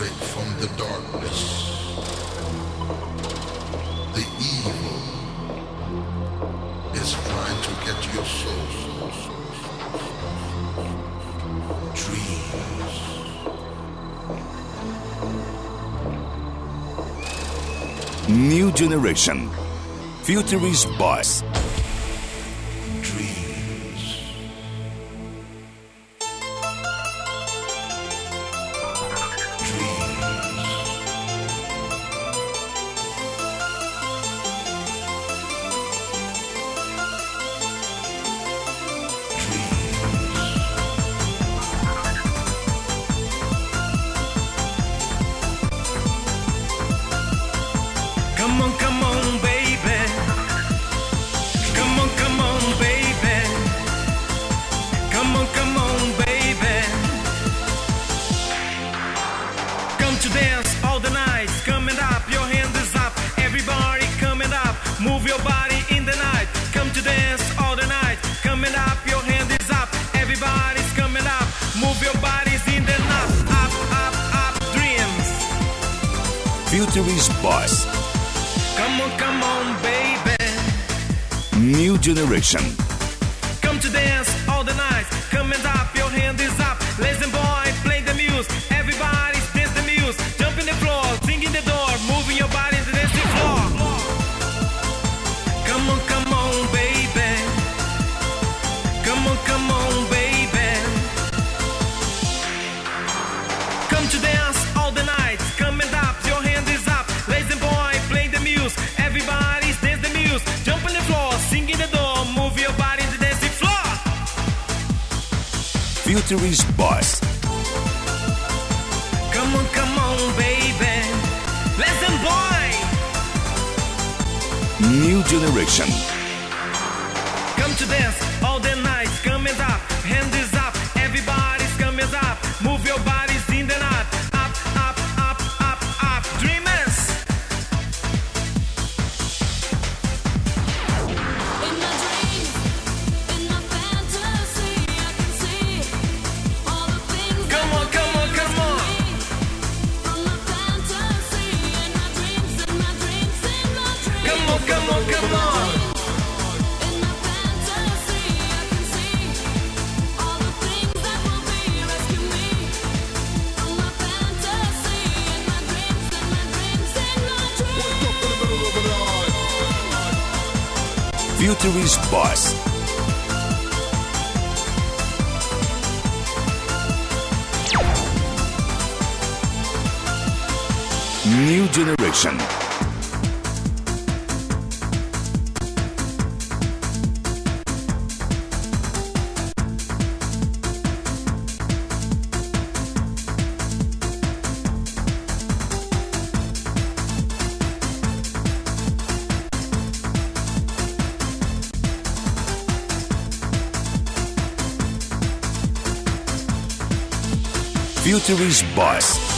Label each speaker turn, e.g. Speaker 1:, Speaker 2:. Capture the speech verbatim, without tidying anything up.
Speaker 1: straight from the darkness. The evil is trying to get your soul. Dreams.
Speaker 2: New generation. Futurist Boys.
Speaker 3: Come on, come on, baby. Come on, come on, baby. Come on, come on, baby. Come to dance all the night. Coming up, your hand is up. Everybody coming up. Move your body in the night. Come to dance all the night. Coming up, your hand is up. Everybody's coming up. Move your bodies in the night. Up, up, up, dreams.
Speaker 2: Futurist Boys.
Speaker 3: Come on, come on, baby.
Speaker 2: New generation.
Speaker 3: Come to dance all the night. Coming up, your hand is up. Listen, boy, play the music. Everybody's dance the music. Jump in the floor, sing in the door, moving your body in the dancing floor. Come on, come on, baby. Come on, come on, baby. Come to dance all the night. Coming up, your hand is up. Listen, boy, play the music. Everybody's dance the music. Jump in the floor, sing in the door, move your body in the dancing floor.
Speaker 2: Futurist Boys.
Speaker 3: Come on, come on, baby. Listen, boy.
Speaker 2: New generation.
Speaker 3: Come to dance all the night. Coming up, hand is up. Everybody's coming up. Move your bodies in the night. Up, up, up, up, up. Dreamers.
Speaker 4: In my dreams, in my fantasy, I can see all the things.
Speaker 3: Come on, come on, come on.
Speaker 4: From my fantasy, in my dreams, in my dreams, in my dreams.
Speaker 3: Come on, come on, come on.
Speaker 4: In my fantasy, I can see all the things that will be. Rescue me from my fantasy, in my dreams, in my dreams, in my dreams.
Speaker 2: Futurist Boys. New generation. Futurist Boys.